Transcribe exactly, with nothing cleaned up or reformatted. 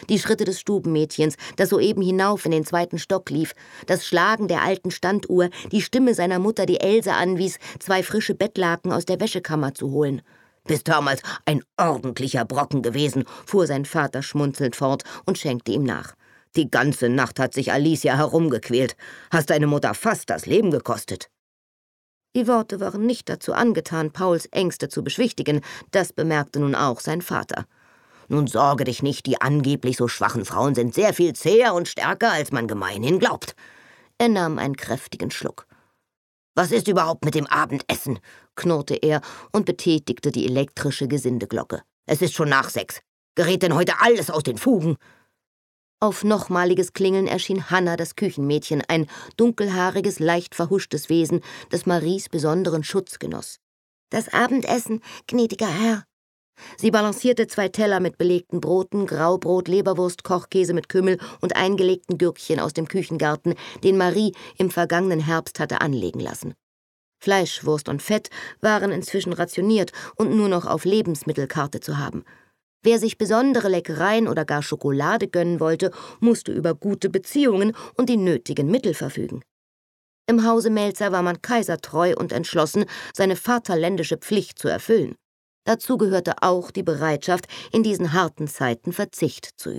Die Schritte des Stubenmädchens, das soeben hinauf in den zweiten Stock lief, das Schlagen der alten Standuhr, die Stimme seiner Mutter, die Else anwies, zwei frische Bettlaken aus der Wäschekammer zu holen. »Bist damals ein ordentlicher Brocken gewesen«, fuhr sein Vater schmunzelnd fort und schenkte ihm nach. »Die ganze Nacht hat sich Alicia herumgequält. Hast deine Mutter fast das Leben gekostet.« Die Worte waren nicht dazu angetan, Pauls Ängste zu beschwichtigen, das bemerkte nun auch sein Vater. »Nun sorge dich nicht, die angeblich so schwachen Frauen sind sehr viel zäher und stärker, als man gemeinhin glaubt.« Er nahm einen kräftigen Schluck. »Was ist überhaupt mit dem Abendessen?« knurrte er und betätigte die elektrische Gesindeglocke. »Es ist schon nach sechs. Gerät denn heute alles aus den Fugen?« Auf nochmaliges Klingeln erschien Hanna, das Küchenmädchen, ein dunkelhaariges, leicht verhuschtes Wesen, das Maries besonderen Schutz genoss. »Das Abendessen, gnädiger Herr.« Sie balancierte zwei Teller mit belegten Broten, Graubrot, Leberwurst, Kochkäse mit Kümmel und eingelegten Gürkchen aus dem Küchengarten, den Marie im vergangenen Herbst hatte anlegen lassen. Fleisch, Wurst und Fett waren inzwischen rationiert und nur noch auf Lebensmittelkarte zu haben. Wer sich besondere Leckereien oder gar Schokolade gönnen wollte, musste über gute Beziehungen und die nötigen Mittel verfügen. Im Hause Melzer war man kaisertreu und entschlossen, seine vaterländische Pflicht zu erfüllen. Dazu gehörte auch die Bereitschaft, in diesen harten Zeiten Verzicht zu üben.